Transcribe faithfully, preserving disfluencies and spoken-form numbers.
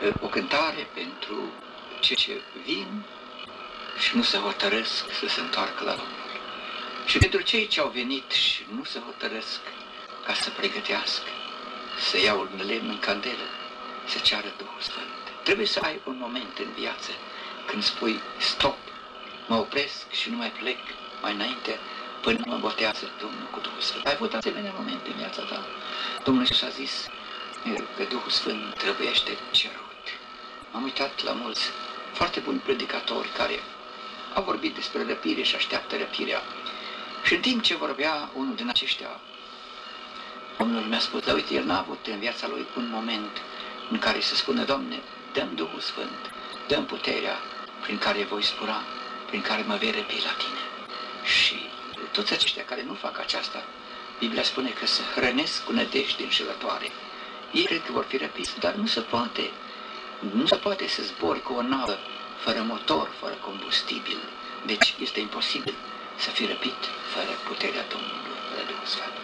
o cântare pentru cei ce vin și nu se hotărăsc să se întoarcă la Domnul. Și pentru cei ce au venit și nu se hotărăsc ca să pregătească, să iau un lemn în candelă, să ceară Duhul Sfânt. Trebuie să ai un moment în viață când spui stop, mă opresc și nu mai plec mai înainte până mă botează Domnul cu Duhul Sfânt. Ai avut asemenea momente în viața ta? Domnul Iisus a zis că Duhul Sfânt trebuiește cerut. M-am uitat la mulți foarte buni predicatori care au vorbit despre răpire și așteaptă răpirea. Și în timp ce vorbea unul din aceștia, Domnul mi-a spus, dar uite, el n-a avut în viața lui un moment în care să spună, Doamne, dă-mi Duhul Sfânt, dă-mi puterea prin care voi spura, prin care mă vei răpi la tine. Și toți aceștia care nu fac aceasta, Biblia spune că se hrănesc cu nădejde înșelătoare. Ei cred că vor fi răpiți, dar nu se poate. Nu se poate să zbori cu o navă fără motor, fără combustibil. Deci este imposibil să fii răpit fără puterea Domnului, fără Duhul Sfânt.